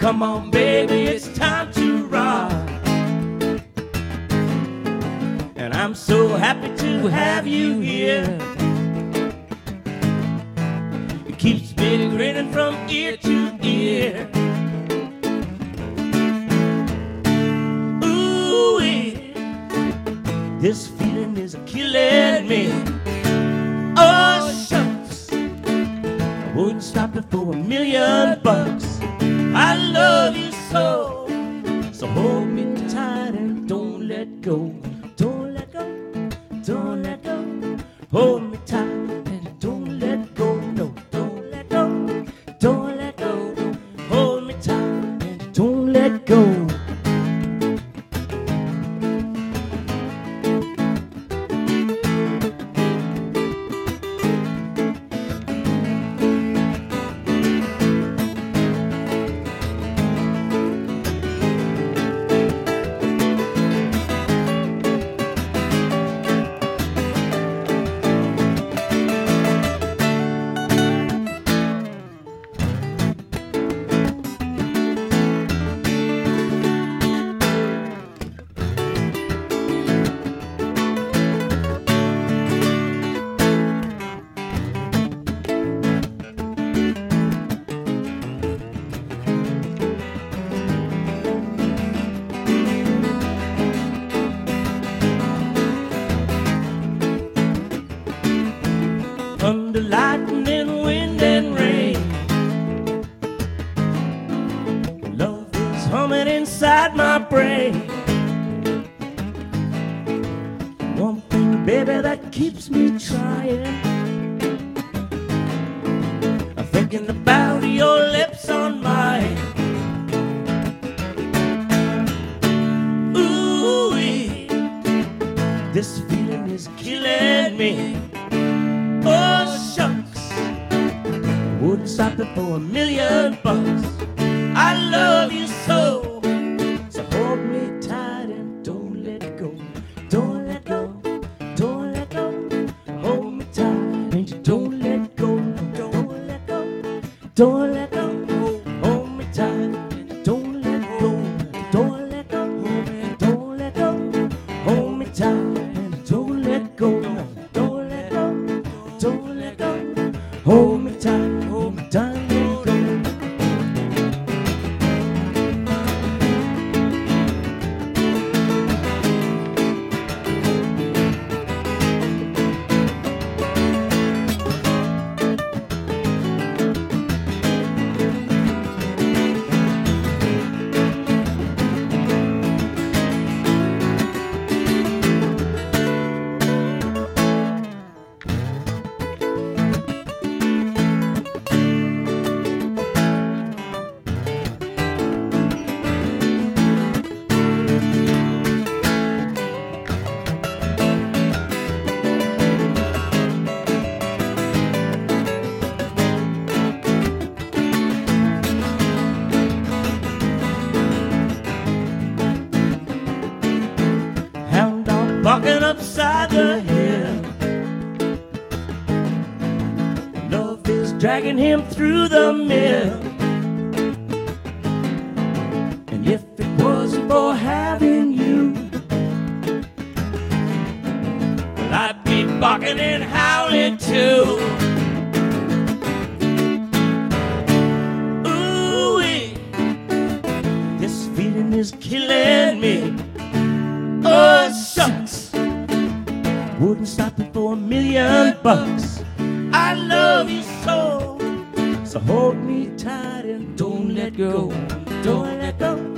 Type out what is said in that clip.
Come on, baby, it's time to rock. And I'm so happy to have you here. It keeps me grinning from ear to ear. Ooh-wee, this feeling is killing me. Oh, shucks, I wouldn't stop it for $1,000,000. I love you so, so hold me tight and don't let go. Don't let go, don't let go. Hold me tight and don't let go. No, don't let go, don't let go. Hold me tight and don't let go. Under lightning, wind and rain, love is humming inside my brain. One thing, baby, that keeps me trying, I'm thinking about your lips on mine. Ooh-wee, this feeling is killing me. Oh, shucks, I wouldn't stop it for $1,000,000. I love you so, so hold me tight and don't let go. Don't let go, don't let go. Hold me tight and don't let go. Don't let go, don't let go. Hold me tight and don't let go. Don't let go, don't let go. Hold me tight and don't let go. Don't let go, don't let go. Hold me tight, hold me tight, let go. Walking upside the hill, love is dragging him through the mill. And if it wasn't for having you, well, I'd be barking and howling too. Ooh-wee, this feeling is killing me. Oh, shucks, wouldn't stop it for $1,000,000. I love you so, so hold me tight and don't let go. Don't let go.